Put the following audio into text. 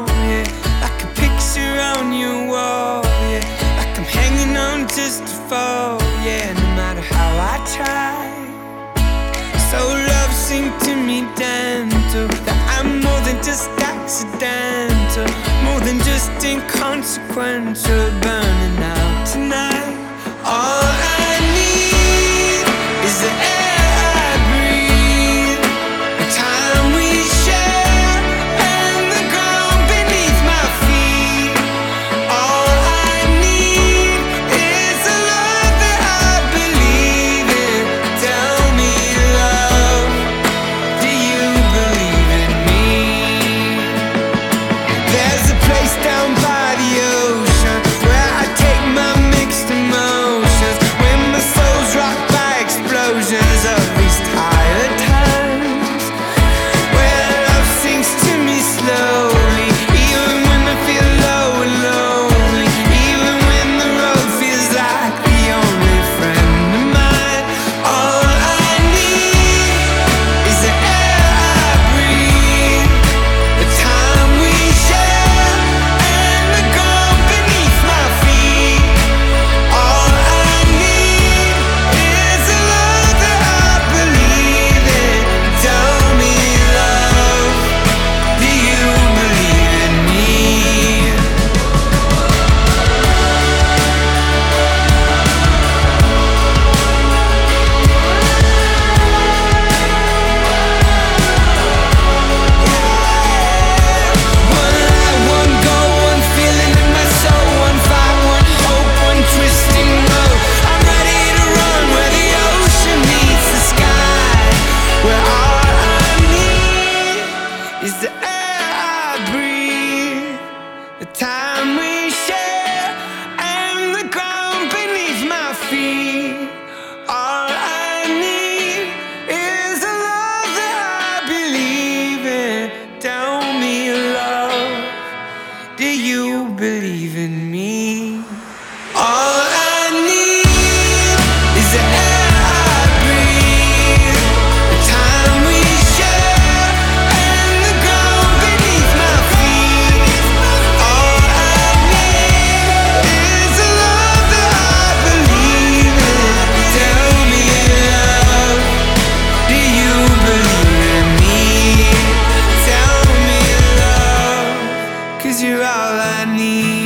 yeah, like a picture on your wall, yeah, like I'm hanging on just to fall, yeah, no matter how I try. So love sink to me gentle, that I'm more than just accidental, more than just inconsequential, burning out tonight. All I need is the air I breathe, the time we share, and the ground beneath my feet. All I need is the love that I believe in. Tell me, love, do you believe in me? There's a place down by the ocean where I take my mixed emotions, when my soul's rocked by explosions of these tired times, where love sinks to me slowly, even when I feel low and lonely, even when the road feels like the only friend of mine. All I need is the air I breathe, the time we share, and the ground beneath my feet. All I need is the love that I believe in. Tell me, love, do you believe in me? One light, one goal, one feeling in my soul, one fight, one hope, one twisting road. I'm ready to run where the ocean meets the sky, where all I need is the air I breathe, the time we share, and the ground beneath my feet. All I need is the love that I believe in. Tell me, love, do you believe in me? All I need is the air I breathe, the time we share, and the ground beneath my feet. All I need is the love that I believe in. Tell me, love, do you believe in me? Tell me, love, 'cause you're all I need.